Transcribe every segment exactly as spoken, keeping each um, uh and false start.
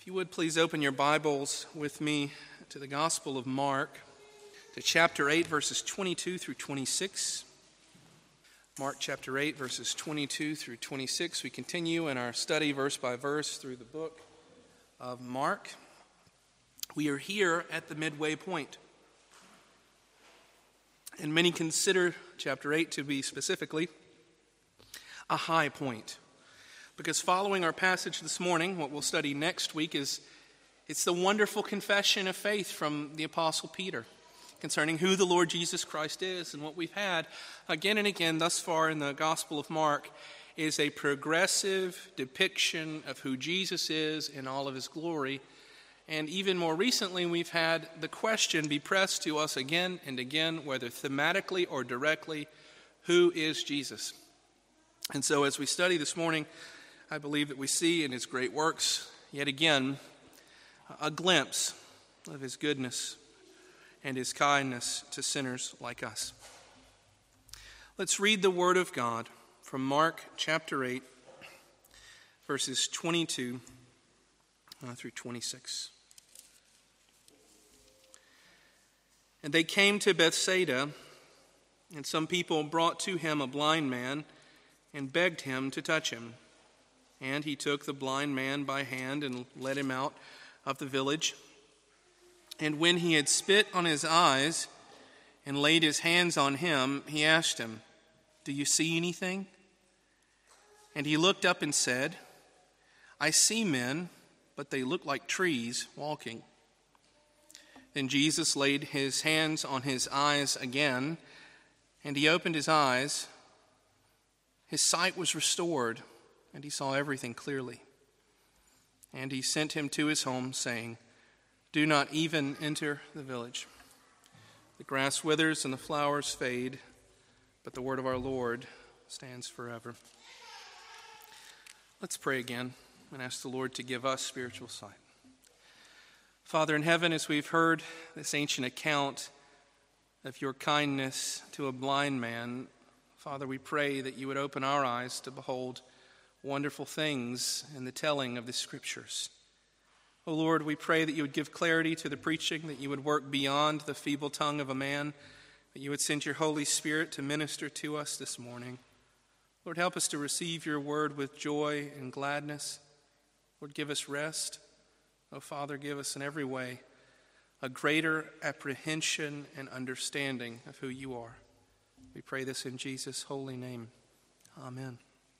If you would please open your Bibles with me to the Gospel of Mark, to chapter eight, verses twenty-two through twenty-six. Mark chapter eight, verses twenty-two through twenty-six. We continue in our study verse by verse through the book of Mark. We are here at the midway point. And many consider chapter eight to be specifically a high point. Because following our passage this morning, what we'll study next week is it's the wonderful confession of faith from the Apostle Peter concerning who the Lord Jesus Christ is. And what we've had again and again thus far in the Gospel of Mark is a progressive depiction of who Jesus is in all of his glory. And even more recently, we've had the question be pressed to us again and again, whether thematically or directly, who is Jesus? And so as we study this morning, I believe that we see in his great works, yet again, a glimpse of his goodness and his kindness to sinners like us. Let's read the word of God from Mark chapter eight, verses twenty-two through twenty-six. And they came to Bethsaida, and some people brought to him a blind man and begged him to touch him. And he took the blind man by hand and led him out of the village. And when he had spit on his eyes and laid his hands on him, he asked him, "Do you see anything?" And he looked up and said, "I see men, but they look like trees walking." Then Jesus laid his hands on his eyes again, and he opened his eyes. His sight was restored, and he saw everything clearly. And he sent him to his home, saying, "Do not even enter the village." The grass withers and the flowers fade, but the word of our Lord stands forever. Let's pray again and ask the Lord to give us spiritual sight. Father in heaven, as we've heard this ancient account of your kindness to a blind man, Father, we pray that you would open our eyes to behold wonderful things in the telling of the Scriptures. O Lord, we pray that you would give clarity to the preaching, that you would work beyond the feeble tongue of a man, that you would send your Holy Spirit to minister to us this morning. Lord, help us to receive your word with joy and gladness. Lord, give us rest. O Father, give us in every way a greater apprehension and understanding of who you are. We pray this in Jesus' holy name. Amen.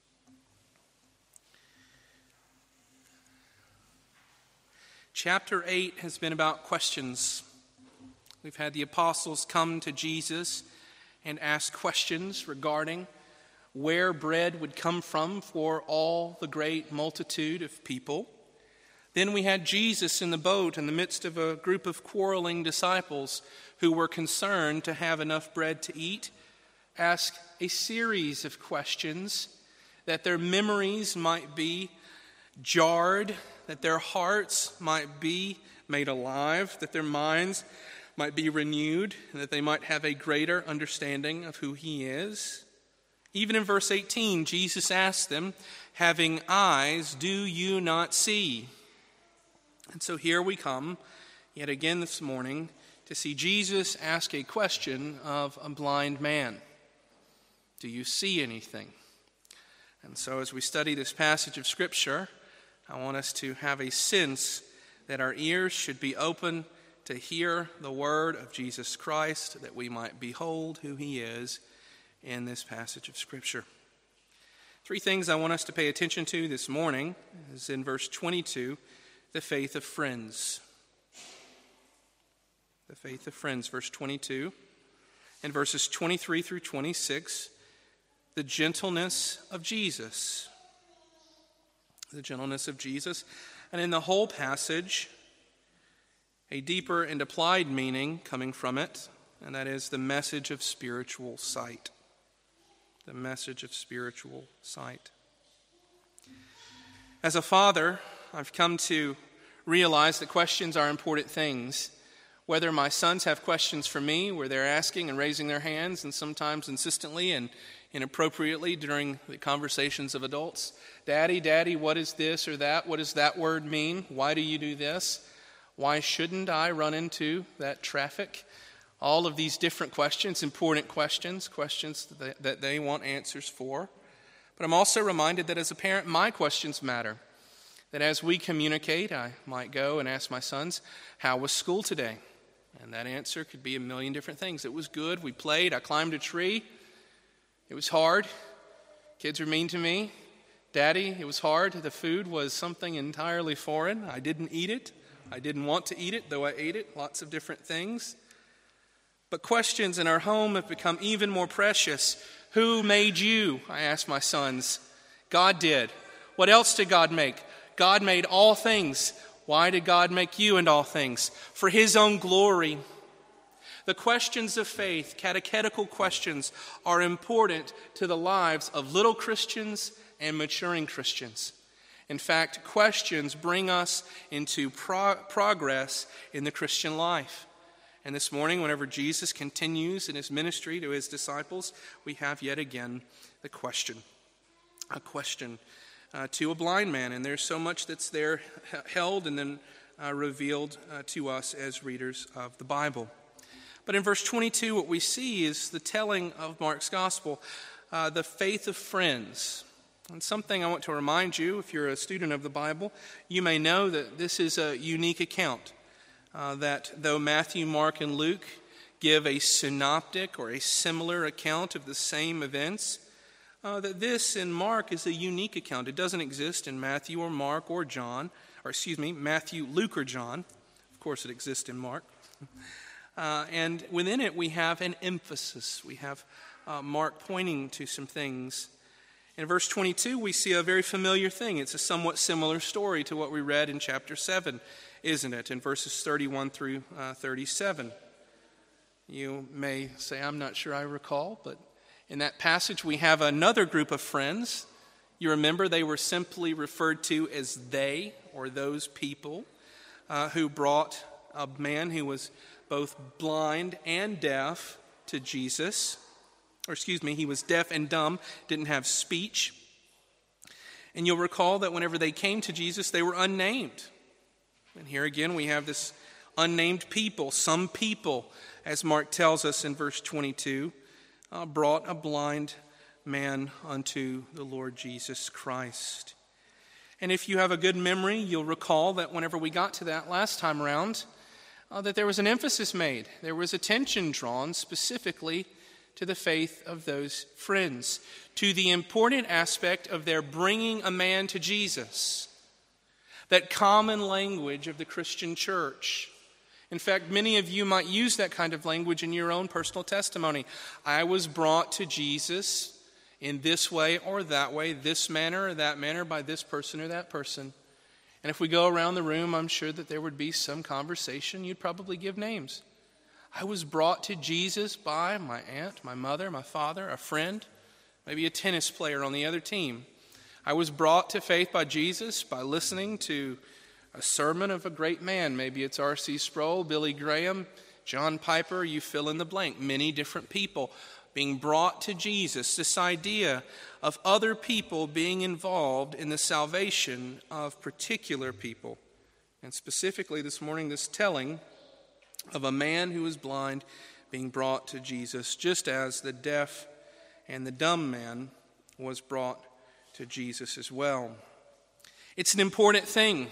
Chapter eight has been about questions. We've had the apostles come to Jesus and ask questions regarding where bread would come from for all the great multitude of people. Then we had Jesus in the boat in the midst of a group of quarreling disciples who were concerned to have enough bread to eat, ask a series of questions that their memories might be jarred, that their hearts might be made alive, that their minds might be renewed, and that they might have a greater understanding of who he is. Even in verse eighteen, Jesus asked them, "Having eyes, do you not see?" And so here we come, yet again this morning, to see Jesus ask a question of a blind man. Do you see anything? And so as we study this passage of Scripture, I want us to have a sense that our ears should be open to hear the word of Jesus Christ, that we might behold who he is in this passage of Scripture. Three things I want us to pay attention to this morning is in verse twenty-two, the faith of friends. The faith of friends, verse twenty-two. And verses twenty-three through twenty-six, the gentleness of Jesus. The gentleness of Jesus. And in the whole passage, a deeper and applied meaning coming from it, and that is the message of spiritual sight. The message of spiritual sight. As a father, I've come to realize that questions are important things. Whether my sons have questions for me, where they're asking and raising their hands and sometimes insistently and inappropriately during the conversations of adults. Daddy, Daddy, what is this or that? What does that word mean? Why do you do this? Why shouldn't I run into that traffic? All of these different questions, important questions, questions that they, that they want answers for. But I'm also reminded that as a parent, my questions matter. That as we communicate, I might go and ask my sons, how was school today? And that answer could be a million different things. It was good. We played. I climbed a tree. It was hard. Kids were mean to me. Daddy, it was hard. The food was something entirely foreign. I didn't eat it. I didn't want to eat it, though I ate it. Lots of different things. But questions in our home have become even more precious. Who made you? I asked my sons. God did. What else did God make? God made all things. Why did God make you and all things? For his own glory. The questions of faith, catechetical questions, are important to the lives of little Christians and maturing Christians. In fact, questions bring us into pro- progress in the Christian life. And this morning, whenever Jesus continues in his ministry to his disciples, we have yet again the question. A question uh, to a blind man. And there's so much that's there held and then uh, revealed uh, to us as readers of the Bible. But in verse twenty-two, what we see is the telling of Mark's gospel, uh, the faith of friends. And something I want to remind you, if you're a student of the Bible, you may know that this is a unique account. Uh, that though Matthew, Mark, and Luke give a synoptic or a similar account of the same events, uh, that this in Mark is a unique account. It doesn't exist in Matthew or Mark or John, or excuse me, Matthew, Luke, or John. Of course, it exists in Mark. Uh, and within it, we have an emphasis. We have uh, Mark pointing to some things. In verse twenty-two, we see a very familiar thing. It's a somewhat similar story to what we read in chapter seven, isn't it? In verses thirty-one through uh, thirty-seven. You may say, I'm not sure I recall, but in that passage we have another group of friends. You remember they were simply referred to as they, or those people, uh, who brought a man who was both blind and deaf to Jesus. Or excuse me, he was deaf and dumb, didn't have speech. And you'll recall that whenever they came to Jesus, they were unnamed. And here again we have this unnamed people. Some people, as Mark tells us in verse twenty-two, uh, brought a blind man unto the Lord Jesus Christ. And if you have a good memory, you'll recall that whenever we got to that last time around, uh, that there was an emphasis made. There was attention drawn specifically to the faith of those friends, to the important aspect of their bringing a man to Jesus, that common language of the Christian church. In fact, many of you might use that kind of language in your own personal testimony. I was brought to Jesus in this way or that way, this manner or that manner, by this person or that person. And if we go around the room, I'm sure that there would be some conversation. You'd probably give names. I was brought to Jesus by my aunt, my mother, my father, a friend, maybe a tennis player on the other team. I was brought to faith by Jesus by listening to a sermon of a great man. Maybe it's R C Sproul, Billy Graham, John Piper, you fill in the blank. Many different people being brought to Jesus. This idea of other people being involved in the salvation of particular people. And specifically this morning, this telling of a man who was blind being brought to Jesus, just as the deaf and the dumb man was brought to Jesus as well. It's an important thing.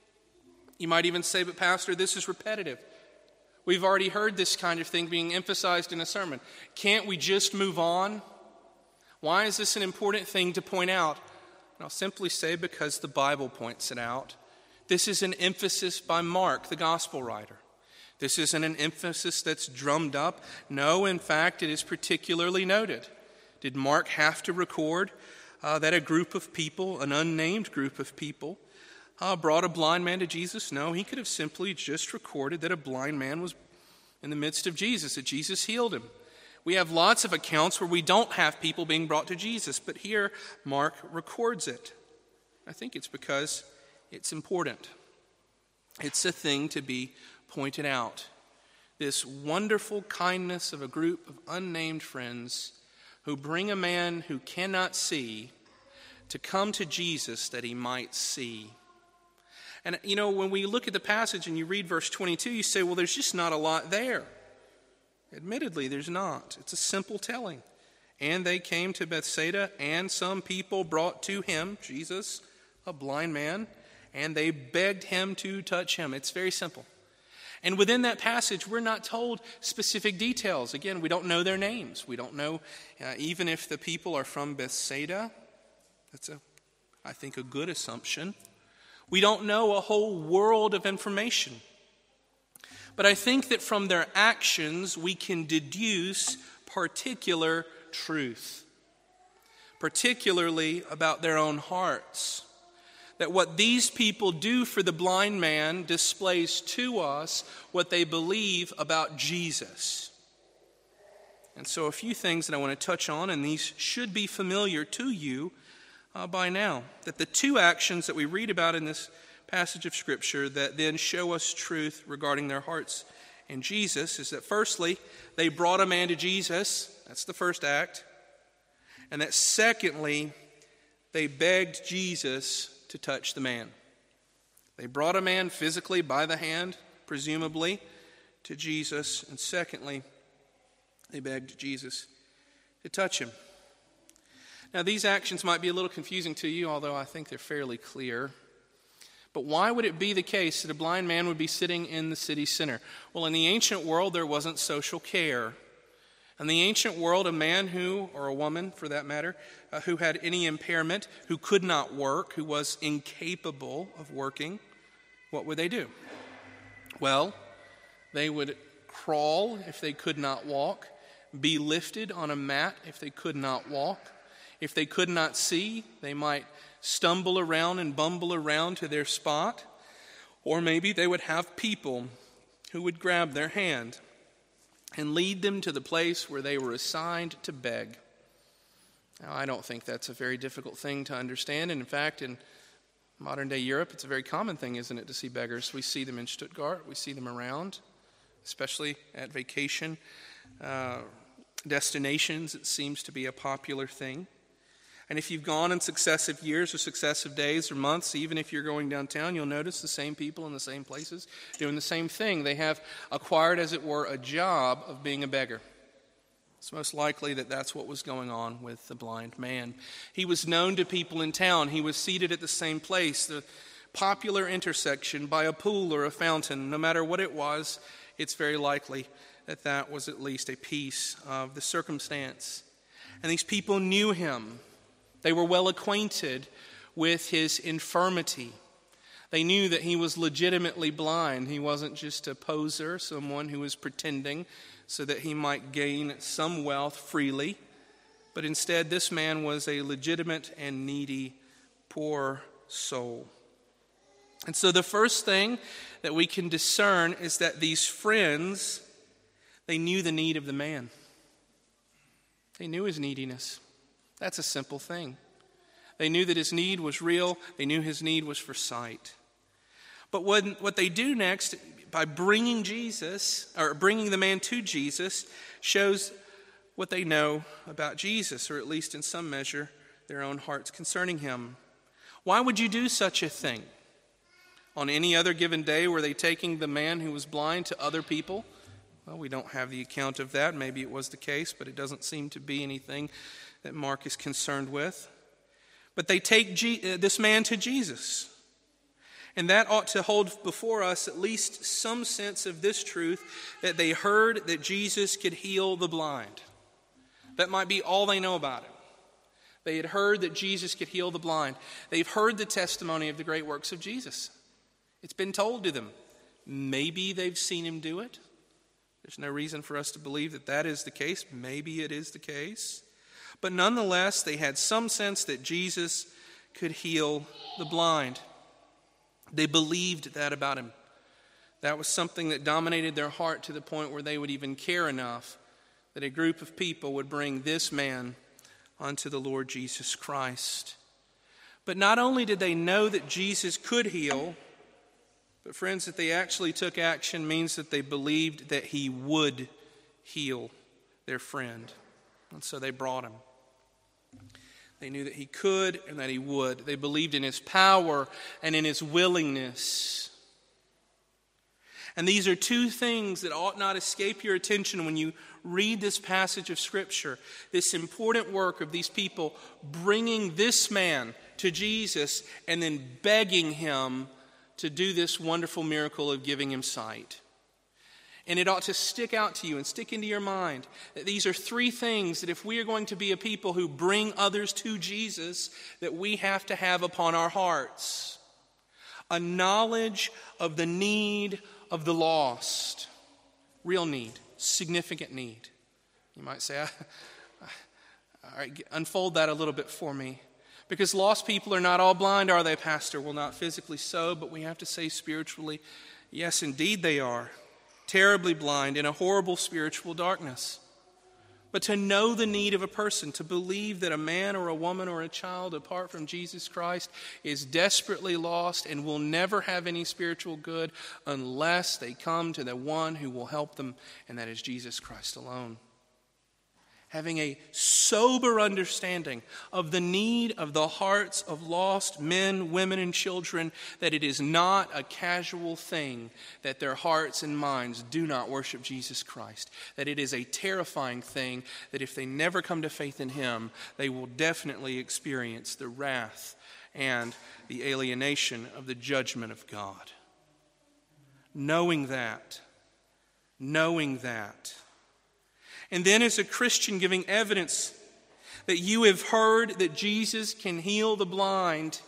You might even say, but Pastor, this is repetitive. We've already heard this kind of thing being emphasized in a sermon. Can't we just move on? Why is this an important thing to point out? And I'll simply say because the Bible points it out. This is an emphasis by Mark, the gospel writer. This isn't an emphasis that's drummed up. No, in fact, it is particularly noted. Did Mark have to record uh, that a group of people, an unnamed group of people, uh, brought a blind man to Jesus? No, he could have simply just recorded that a blind man was in the midst of Jesus, that Jesus healed him. We have lots of accounts where we don't have people being brought to Jesus, but here Mark records it. I think it's because it's important. It's a thing to be pointed out. This wonderful kindness of a group of unnamed friends who bring a man who cannot see to come to Jesus that he might see. And, you know, when we look at the passage and you read verse twenty-two, you say, well, there's just not a lot there. Admittedly, there's not. It's a simple telling. And they came to Bethsaida, and some people brought to him, Jesus, a blind man, and they begged him to touch him. It's very simple. And within that passage, we're not told specific details. Again, we don't know their names. We don't know uh, even if the people are from Bethsaida. That's, a, I think, a good assumption. We don't know a whole world of information. But I think that from their actions, we can deduce particular truth, particularly about their own hearts. That what these people do for the blind man displays to us what they believe about Jesus. And so a few things that I want to touch on, and these should be familiar to you uh, by now. That the two actions that we read about in this passage of Scripture that then show us truth regarding their hearts and Jesus is that firstly, they brought a man to Jesus. That's the first act. And that secondly, they begged Jesus to touch the man. They brought a man physically by the hand, presumably, to Jesus. And secondly, they begged Jesus to touch him. Now, these actions might be a little confusing to you, although I think they're fairly clear. But why would it be the case that a blind man would be sitting in the city center? Well, in the ancient world, there wasn't social care. In the ancient world, a man who, or a woman for that matter, uh, who had any impairment, who could not work, who was incapable of working, what would they do? Well, they would crawl if they could not walk, be lifted on a mat if they could not walk. If they could not see, they might stumble around and bumble around to their spot. Or maybe they would have people who would grab their hand and lead them to the place where they were assigned to beg. Now, I don't think that's a very difficult thing to understand. And in fact, in modern-day Europe, it's a very common thing, isn't it, to see beggars. We see them in Stuttgart. We see them around, especially at vacation uh, destinations. It seems to be a popular thing. And if you've gone in successive years or successive days or months, even if you're going downtown, you'll notice the same people in the same places doing the same thing. They have acquired, as it were, a job of being a beggar. It's most likely that that's what was going on with the blind man. He was known to people in town. He was seated at the same place, the popular intersection by a pool or a fountain. No matter what it was, it's very likely that that was at least a piece of the circumstance. And these people knew him. They were well acquainted with his infirmity. They knew that he was legitimately blind. He wasn't just a poser, someone who was pretending so that he might gain some wealth freely. But instead, this man was a legitimate and needy, poor soul. And so the first thing that we can discern is that these friends, they knew the need of the man. They knew his neediness. That's a simple thing. They knew that his need was real. They knew his need was for sight. But when, what they do next, by bringing Jesus, or bringing the man to Jesus, shows what they know about Jesus, or at least in some measure, their own hearts concerning him. Why would you do such a thing? On any other given day, were they taking the man who was blind to other people? Well, we don't have the account of that. Maybe it was the case, but it doesn't seem to be anything that Mark is concerned with. But they take G- uh, this man to Jesus. And that ought to hold before us at least some sense of this truth, that they heard that Jesus could heal the blind. That might be all they know about him. They had heard that Jesus could heal the blind. They've heard the testimony of the great works of Jesus. It's been told to them. Maybe they've seen him do it. There's no reason for us to believe that that is the case. Maybe it is the case. But nonetheless, they had some sense that Jesus could heal the blind. They believed that about him. That was something that dominated their heart to the point where they would even care enough that a group of people would bring this man unto the Lord Jesus Christ. But not only did they know that Jesus could heal, but friends, that they actually took action means that they believed that he would heal their friend. And so they brought him. They knew that he could and that he would. They believed in his power and in his willingness. And these are two things that ought not escape your attention when you read this passage of Scripture. This important work of these people bringing this man to Jesus and then begging him to do this wonderful miracle of giving him sight. And it ought to stick out to you and stick into your mind that these are three things that if we are going to be a people who bring others to Jesus, that we have to have upon our hearts. A knowledge of the need of the lost. Real need. Significant need. You might say, all right, unfold that a little bit for me. Because lost people are not all blind, are they, Pastor? Well, not physically so, but we have to say spiritually, yes, indeed they are. Terribly blind in a horrible spiritual darkness. But to know the need of a person, to believe that a man or a woman or a child apart from Jesus Christ is desperately lost and will never have any spiritual good unless they come to the one who will help them, and that is Jesus Christ alone. Having a sober understanding of the need of the hearts of lost men, women, and children, that it is not a casual thing that their hearts and minds do not worship Jesus Christ. That it is a terrifying thing that if they never come to faith in him, they will definitely experience the wrath and the alienation of the judgment of God. Knowing that, knowing that, and then as a Christian giving evidence that you have heard that Jesus can heal the blind,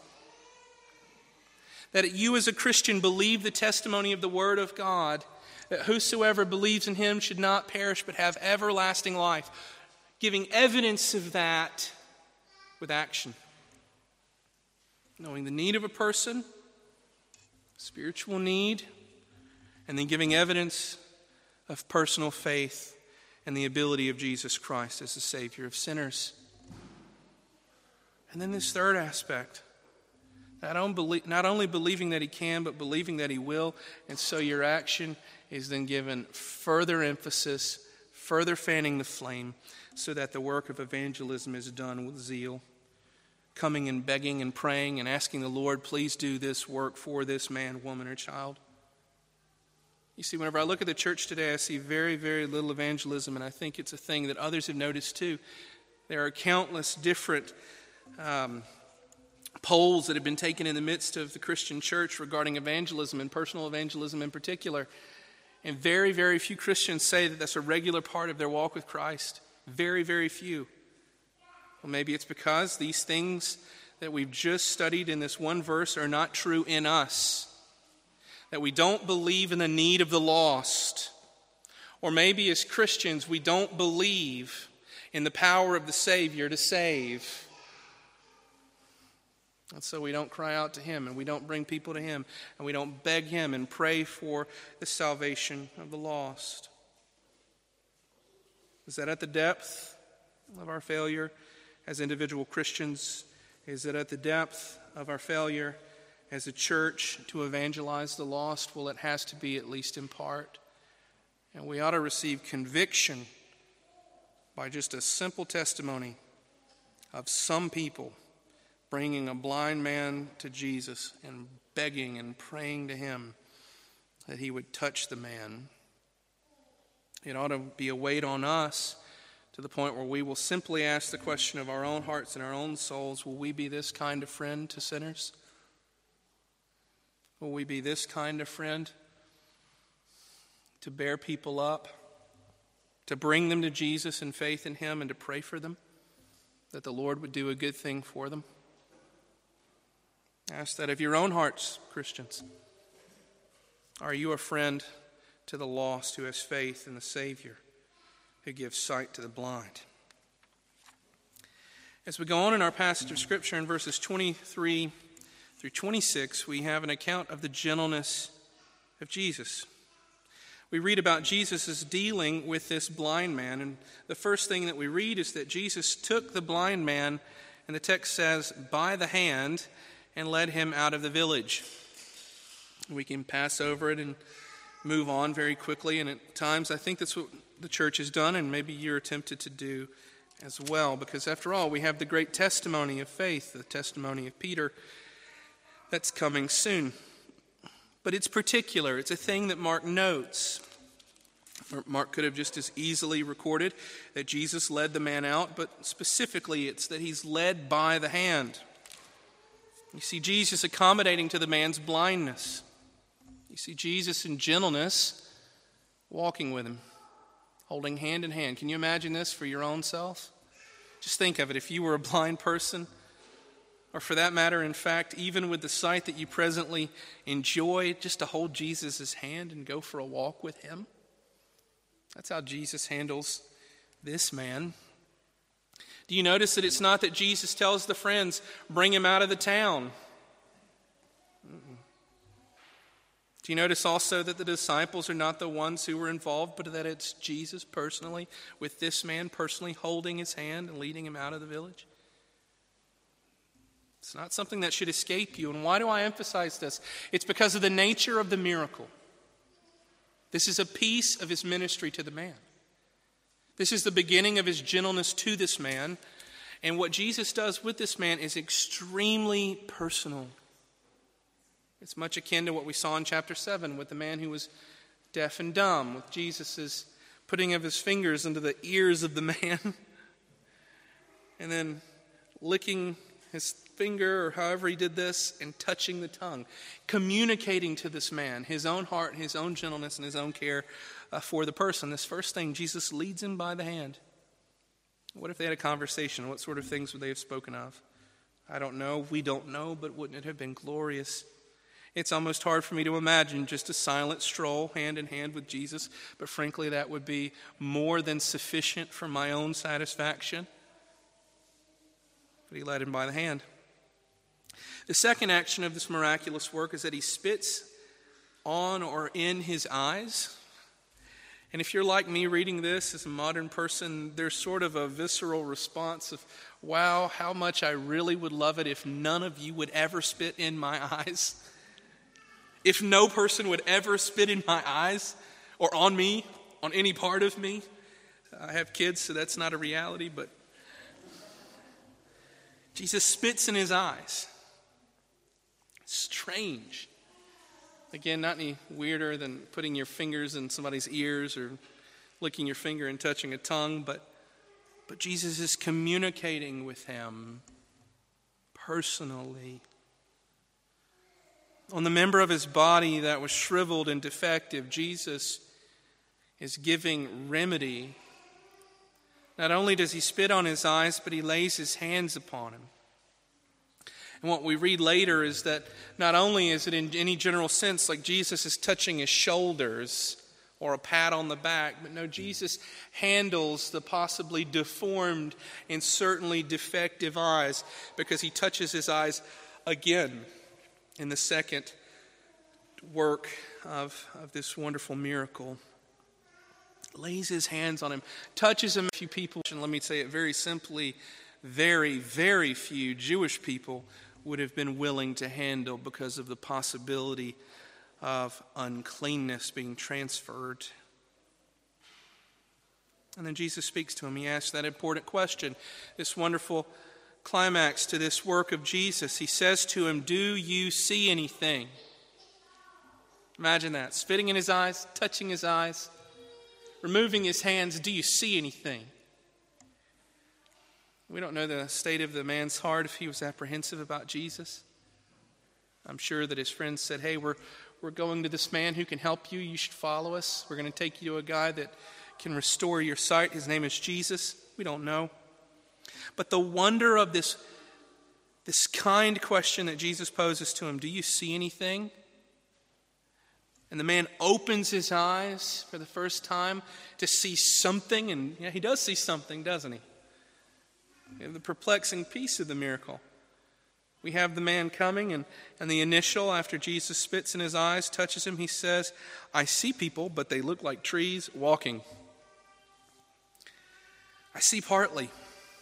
that you as a Christian believe the testimony of the Word of God, that whosoever believes in him should not perish but have everlasting life, giving evidence of that with action. Knowing the need of a person, spiritual need, and then giving evidence of personal faith and the ability of Jesus Christ as the Savior of sinners. And then this third aspect, not only, not only believing that he can, but believing that he will. And so your action is then given further emphasis, further fanning the flame, so that the work of evangelism is done with zeal. Coming and begging and praying and asking the Lord, please do this work for this man, woman, or child. You see, whenever I look at the church today, I see very, very little evangelism, and I think it's a thing that others have noticed too. There are countless different um, polls that have been taken in the midst of the Christian church regarding evangelism and personal evangelism in particular. And very, very few Christians say that that's a regular part of their walk with Christ. Very, very few. Well, maybe it's because these things that we've just studied in this one verse are not true in us. That we don't believe in the need of the lost. Or maybe as Christians we don't believe in the power of the Savior to save. And so we don't cry out to him, and we don't bring people to him, and we don't beg him and pray for the salvation of the lost. Is that at the depth of our failure as individual Christians? Is it at the depth of our failure as a church to evangelize the lost? Well, it has to be, at least in part. And we ought to receive conviction by just a simple testimony of some people bringing a blind man to Jesus and begging and praying to him that he would touch the man. It ought to be a weight on us to the point where we will simply ask the question of our own hearts and our own souls, will we be this kind of friend to sinners? Will we be this kind of friend to bear people up, to bring them to Jesus in faith in him, and to pray for them, that the Lord would do a good thing for them? Ask that of your own hearts, Christians. Are you a friend to the lost who has faith in the Savior who gives sight to the blind? As we go on in our passage of Scripture in verses twenty-three through twenty-six, we have an account of the gentleness of Jesus. We read about Jesus' dealing with this blind man, and the first thing that we read is that Jesus took the blind man, and the text says, by the hand, and led him out of the village. We can pass over it and move on very quickly, and at times I think that's what the church has done, and maybe you're tempted to do as well, because after all, we have the great testimony of faith, the testimony of Peter, that's coming soon. But it's particular. It's a thing that Mark notes. Mark could have just as easily recorded that Jesus led the man out, but specifically it's that he's led by the hand. You see Jesus accommodating to the man's blindness. You see Jesus in gentleness walking with him, holding hand in hand. Can you imagine this for your own self? Just think of it. If you were a blind person, or for that matter, in fact, even with the sight that you presently enjoy, just to hold Jesus' hand and go for a walk with him. That's how Jesus handles this man. Do you notice that it's not that Jesus tells the friends, bring him out of the town? Mm-mm. Do you notice also that the disciples are not the ones who were involved, but that it's Jesus personally, with this man personally holding his hand and leading him out of the village? It's not something that should escape you. And why do I emphasize this? It's because of the nature of the miracle. This is a piece of his ministry to the man. This is the beginning of his gentleness to this man. And what Jesus does with this man is extremely personal. It's much akin to what we saw in chapter seven with the man who was deaf and dumb, with Jesus' putting of his fingers into the ears of the man and then licking his finger, or however he did this, and touching the tongue, communicating to this man his own heart, his own gentleness, and his own care uh, for the person. This first thing, Jesus leads him by the hand. What if they had a conversation? What sort of things would they have spoken of? I don't know. We don't know, but wouldn't it have been glorious? It's almost hard for me to imagine just a silent stroll hand in hand with Jesus, but frankly, that would be more than sufficient for my own satisfaction. But he led him by the hand. The second action of this miraculous work is that he spits on or in his eyes. And if you're like me reading this as a modern person, there's sort of a visceral response of, wow, how much I really would love it if none of you would ever spit in my eyes. If no person would ever spit in my eyes or on me, on any part of me. I have kids, so that's not a reality, but Jesus spits in his eyes. Strange. Again, not any weirder than putting your fingers in somebody's ears or licking your finger and touching a tongue, but, but Jesus is communicating with him personally. On the member of his body that was shriveled and defective, Jesus is giving remedy. Not only does he spit on his eyes, but he lays his hands upon him. And what we read later is that not only is it in any general sense like Jesus is touching his shoulders or a pat on the back, but no, Jesus handles the possibly deformed and certainly defective eyes because he touches his eyes again in the second work of, of this wonderful miracle. Lays his hands on him, touches him. A few people, and let me say it very simply, very, very few Jewish people would have been willing to handle because of the possibility of uncleanness being transferred. And then Jesus speaks to him. He asks that important question, this wonderful climax to this work of Jesus. He says to him, do you see anything? Imagine that, spitting in his eyes, touching his eyes, removing his hands. Do you see anything? We don't know the state of the man's heart if he was apprehensive about Jesus. I'm sure that his friends said, hey, we're, we're going to this man who can help you. You should follow us. We're going to take you to a guy that can restore your sight. His name is Jesus. We don't know. But the wonder of this, this kind question that Jesus poses to him, do you see anything? And the man opens his eyes for the first time to see something. And yeah, he does see something, doesn't he? We have the perplexing piece of the miracle. We have the man coming, and, and the initial, after Jesus spits in his eyes, touches him, he says, I see people, but they look like trees walking. I see partly.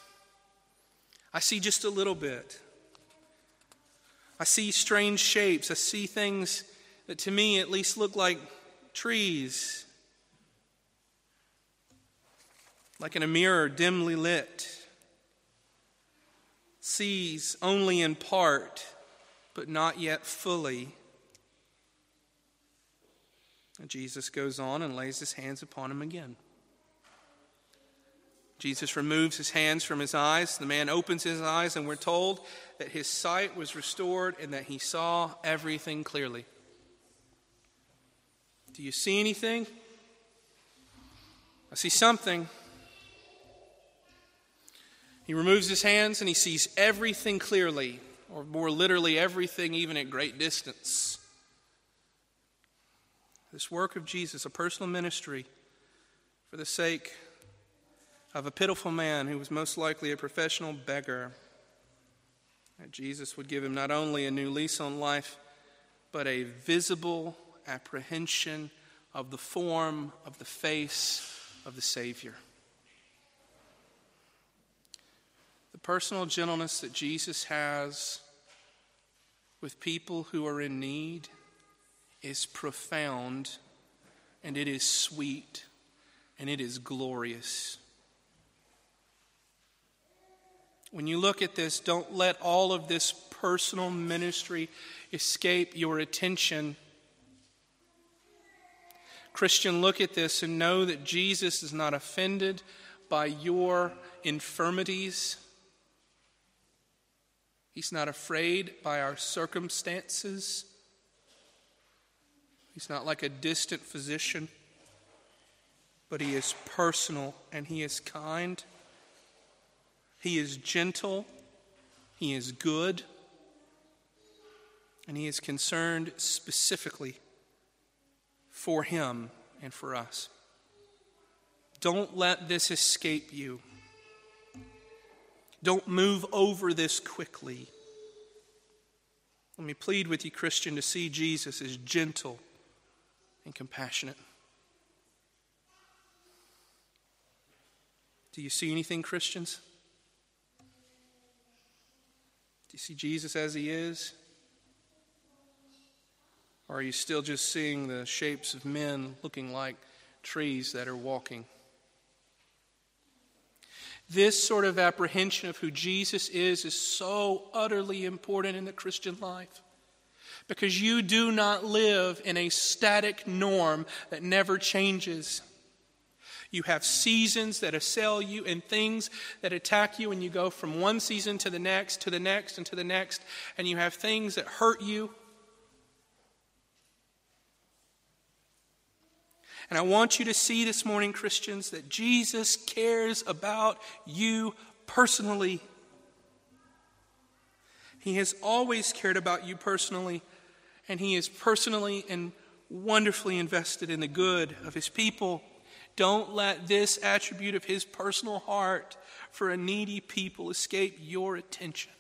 I see just a little bit. I see strange shapes. I see things that to me at least look like trees. like in a mirror dimly lit, sees only in part, but not yet fully. And Jesus goes on and lays his hands upon him again. Jesus removes his hands from his eyes. The man opens his eyes, and we're told that his sight was restored and that he saw everything clearly. Do you see anything? I see something. He removes his hands and he sees everything clearly, or more literally, everything even at great distance. This work of Jesus, a personal ministry for the sake of a pitiful man who was most likely a professional beggar, that Jesus would give him not only a new lease on life, but a visible apprehension of the form of the face of the Savior. The personal gentleness that Jesus has with people who are in need is profound, and it is sweet, and it is glorious. When you look at this, don't let all of this personal ministry escape your attention. Christian, look at this and know that Jesus is not offended by your infirmities. He's not afraid by our circumstances. He's not like a distant physician, but he is personal and he is kind. He is gentle. He is good. And he is concerned specifically for him and for us. Don't let this escape you. Don't move over this quickly. Let me plead with you, Christian, to see Jesus as gentle and compassionate. Do you see anything, Christians? Do you see Jesus as he is? Or are you still just seeing the shapes of men looking like trees that are walking? This sort of apprehension of who Jesus is is so utterly important in the Christian life. Because you do not live in a static norm that never changes. You have seasons that assail you and things that attack you, and you go from one season to the next, to the next, and to the next, and you have things that hurt you. And I want you to see this morning, Christians, that Jesus cares about you personally. He has always cared about you personally, and he is personally and wonderfully invested in the good of his people. Don't let this attribute of his personal heart for a needy people escape your attention.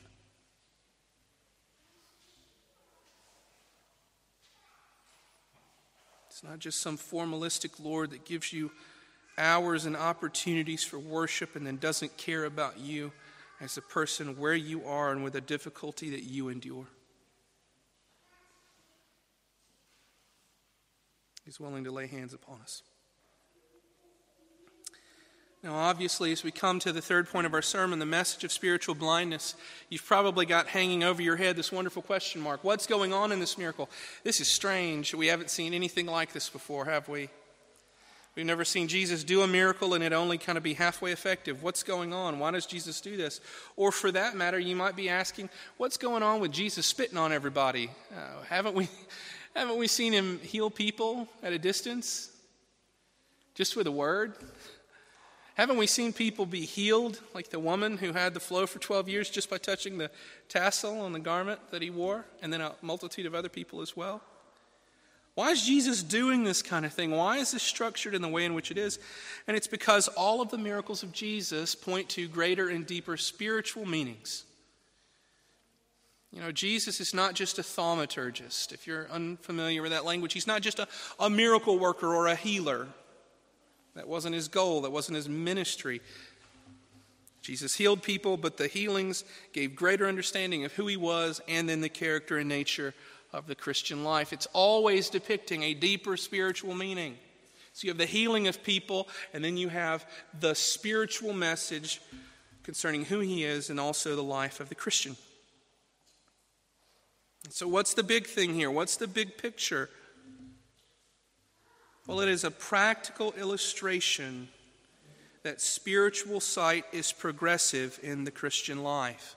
It's not just some formalistic Lord that gives you hours and opportunities for worship and then doesn't care about you as a person where you are and with the difficulty that you endure. He's willing to lay hands upon us. Now, obviously, as we come to the third point of our sermon, the message of spiritual blindness, you've probably got hanging over your head this wonderful question mark. What's going on in this miracle? This is strange. We haven't seen anything like this before, have we? We've never seen Jesus do a miracle and it only kind of be halfway effective. What's going on? Why does Jesus do this? Or for that matter, you might be asking, what's going on with Jesus spitting on everybody? Uh, haven't we, haven't we seen him heal people at a distance? Just with a word? Haven't we seen people be healed, like the woman who had the flow for twelve years just by touching the tassel on the garment that he wore, and then a multitude of other people as well? Why is Jesus doing this kind of thing? Why is this structured in the way in which it is? And it's because all of the miracles of Jesus point to greater and deeper spiritual meanings. You know, Jesus is not just a thaumaturgist. If you're unfamiliar with that language, he's not just a, a miracle worker or a healer. That wasn't his goal. That wasn't his ministry. Jesus healed people, but the healings gave greater understanding of who he was and then the character and nature of the Christian life. It's always depicting a deeper spiritual meaning. So you have the healing of people, and then you have the spiritual message concerning who he is and also the life of the Christian. So what's the big thing here? What's the big picture? Well, it is a practical illustration that spiritual sight is progressive in the Christian life.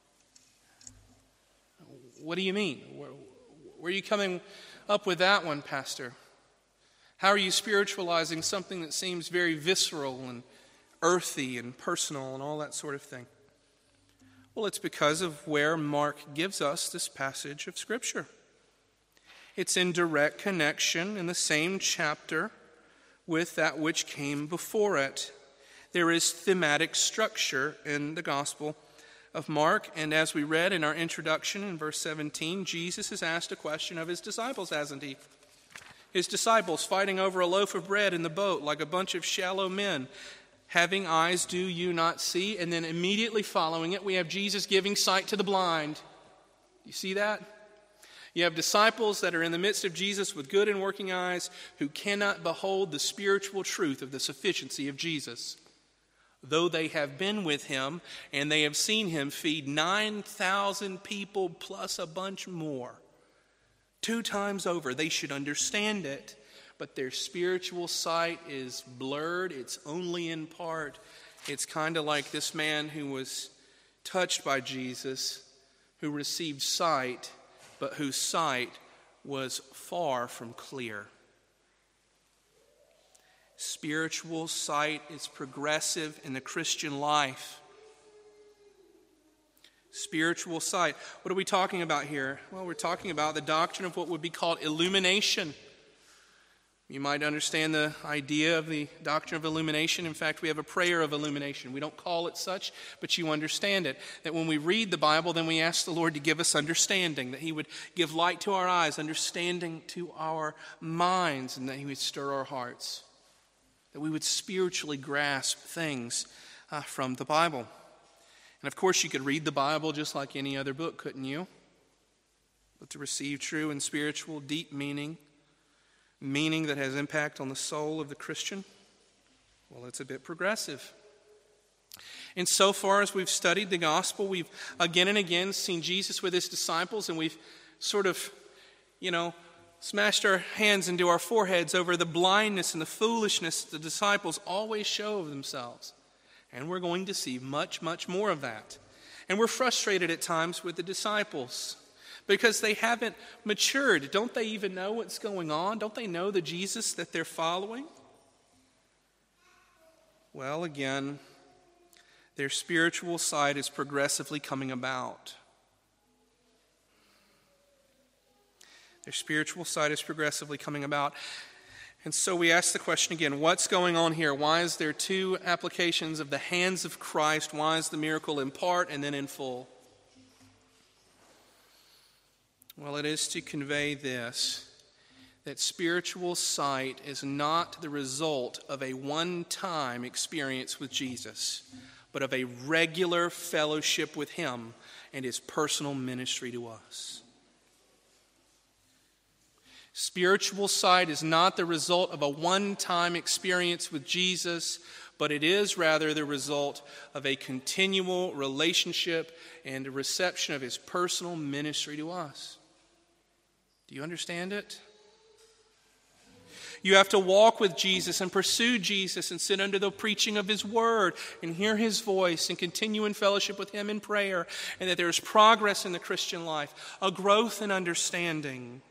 What do you mean? Where, where are you coming up with that one, Pastor? How are you spiritualizing something that seems very visceral and earthy and personal and all that sort of thing? Well, it's because of where Mark gives us this passage of Scripture. It's in direct connection in the same chapter with that which came before it. There is thematic structure in the Gospel of Mark, and as we read in our introduction in verse seventeen, Jesus has asked a question of his disciples, hasn't he? His disciples fighting over a loaf of bread in the boat like a bunch of shallow men. Having eyes, do you not see? And then immediately following it, we have Jesus giving sight to the blind. You see that? You have disciples that are in the midst of Jesus with good and working eyes who cannot behold the spiritual truth of the sufficiency of Jesus. Though they have been with him and they have seen him feed nine thousand people plus a bunch more. Two times over, they should understand it. But their spiritual sight is blurred. It's only in part. It's kind of like this man who was touched by Jesus, who received sight, but whose sight was far from clear. Spiritual sight is progressive in the Christian life. Spiritual sight. What are we talking about here? Well, we're talking about the doctrine of what would be called illumination. You might understand the idea of the doctrine of illumination. In fact, we have a prayer of illumination. We don't call it such, but you understand it. That when we read the Bible, then we ask the Lord to give us understanding, that he would give light to our eyes, understanding to our minds, and that he would stir our hearts. That we would spiritually grasp things uh, from the Bible. And of course, you could read the Bible just like any other book, couldn't you? But to receive true and spiritual, deep meaning, meaning that has impact on the soul of the Christian, well, it's a bit progressive. And so far as we've studied the gospel, we've again and again seen Jesus with his disciples, and we've sort of, you know, smashed our hands into our foreheads over the blindness and the foolishness the disciples always show of themselves. And we're going to see much, much more of that. And we're frustrated at times with the disciples because they haven't matured. Don't they even know what's going on? Don't they know the Jesus that they're following? Well, again, their spiritual sight is progressively coming about. Their spiritual sight is progressively coming about. And so we ask the question again, what's going on here? Why is there two applications of the hands of Christ? Why is the miracle in part and then in full? Well, it is to convey this, that spiritual sight is not the result of a one-time experience with Jesus, but of a regular fellowship with him and his personal ministry to us. Spiritual sight is not the result of a one-time experience with Jesus, but it is rather the result of a continual relationship and a reception of his personal ministry to us. Do you understand it? You have to walk with Jesus and pursue Jesus and sit under the preaching of his word and hear his voice and continue in fellowship with him in prayer, and that there is progress in the Christian life, a growth in understanding,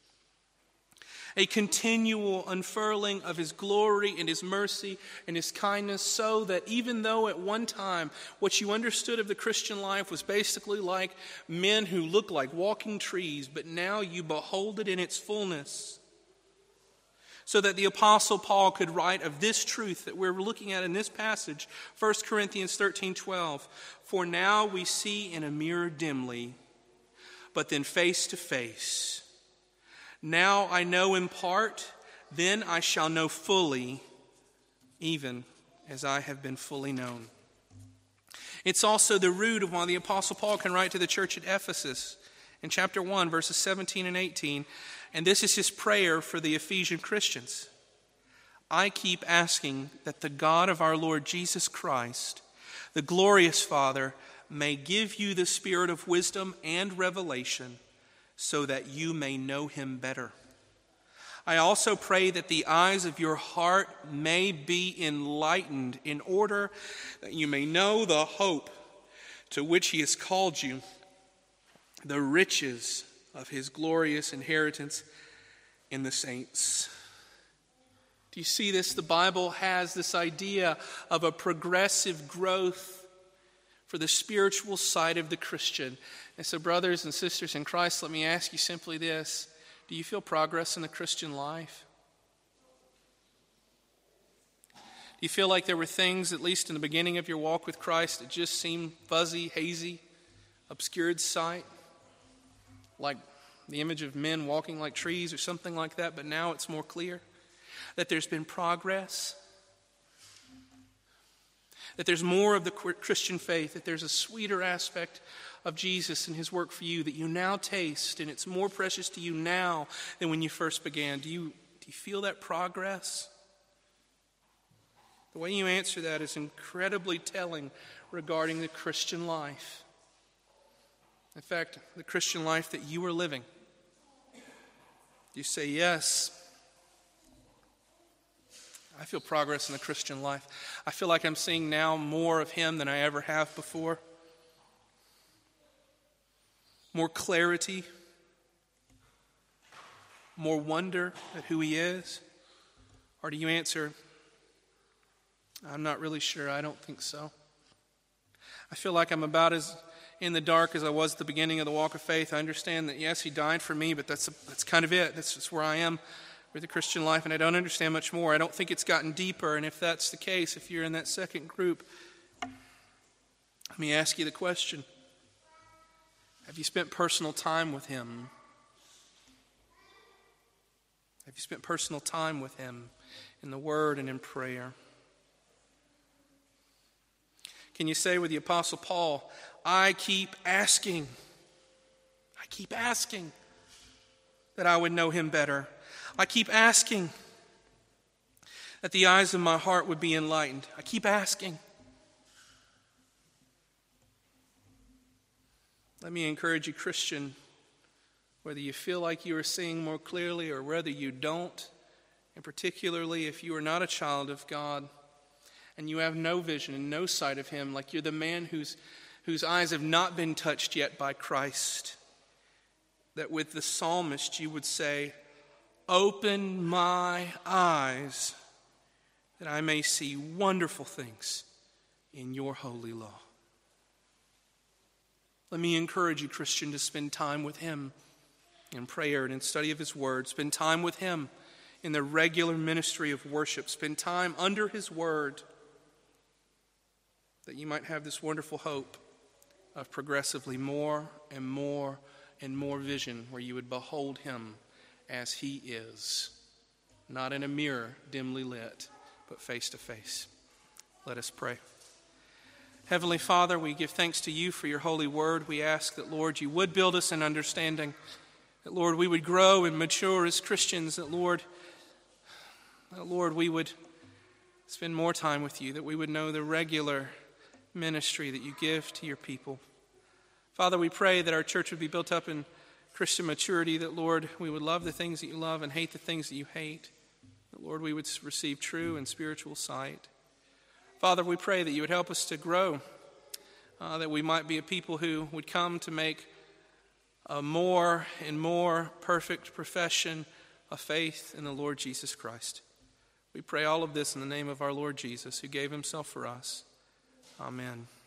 a continual unfurling of his glory and his mercy and his kindness, so that even though at one time what you understood of the Christian life was basically like men who look like walking trees, but now you behold it in its fullness. So that the Apostle Paul could write of this truth that we're looking at in this passage, First Corinthians thirteen twelve. For now we see in a mirror dimly, but then face to face. Now I know in part, then I shall know fully, even as I have been fully known. It's also the root of why the Apostle Paul can write to the church at Ephesus in chapter one, verses seventeen and eighteen. And this is his prayer for the Ephesian Christians. I keep asking that the God of our Lord Jesus Christ, the glorious Father, may give you the spirit of wisdom and revelation so that you may know him better. I also pray that the eyes of your heart may be enlightened in order that you may know the hope to which he has called you, the riches of his glorious inheritance in the saints. Do you see this? The Bible has this idea of a progressive growth for the spiritual side of the Christian. And so, brothers and sisters in Christ, let me ask you simply this. Do you feel progress in the Christian life? Do you feel like there were things, at least in the beginning of your walk with Christ, that just seemed fuzzy, hazy, obscured sight? Like the image of men walking like trees or something like that, but now it's more clear? That there's been progress? That there's more of the Christian faith, that there's a sweeter aspect of Jesus and his work for you that you now taste, and it's more precious to you now than when you first began. Do you, do you feel that progress? The way you answer that is incredibly telling regarding the Christian life. In fact, the Christian life that you are living. You say, yes, I feel progress in the Christian life. I feel like I'm seeing now more of him than I ever have before. More clarity. More wonder at who he is. Or do you answer, I'm not really sure. I don't think so. I feel like I'm about as in the dark as I was at the beginning of the walk of faith. I understand that, yes, he died for me, but that's that's kind of it. That's just where I am with the Christian life, and I don't understand much more. I don't think it's gotten deeper, and if that's the case, if you're in that second group, let me ask you the question. Have you spent personal time with him? Have you spent personal time with him in the Word and in prayer? Can you say with the Apostle Paul, I keep asking, I keep asking that I would know him better. I keep asking that the eyes of my heart would be enlightened. I keep asking. Let me encourage you, Christian, whether you feel like you are seeing more clearly or whether you don't, and particularly if you are not a child of God and you have no vision and no sight of him, like you're the man whose, whose eyes have not been touched yet by Christ, that with the psalmist you would say, open my eyes that I may see wonderful things in your holy law. Let me encourage you, Christian, to spend time with him in prayer and in study of his word. Spend time with him in the regular ministry of worship. Spend time under his word that you might have this wonderful hope of progressively more and more and more vision where you would behold him as he is, not in a mirror dimly lit, but face to face. Let us pray. Heavenly Father, we give thanks to you for your holy word. We ask that, Lord, you would build us in understanding, that, Lord, we would grow and mature as Christians, that, Lord, that, Lord, we would spend more time with you, that we would know the regular ministry that you give to your people. Father, we pray that our church would be built up in Christian maturity, that, Lord, we would love the things that you love and hate the things that you hate, that, Lord, we would receive true and spiritual sight. Father, we pray that you would help us to grow, uh, that we might be a people who would come to make a more and more perfect profession of faith in the Lord Jesus Christ. We pray all of this in the name of our Lord Jesus, who gave himself for us. Amen.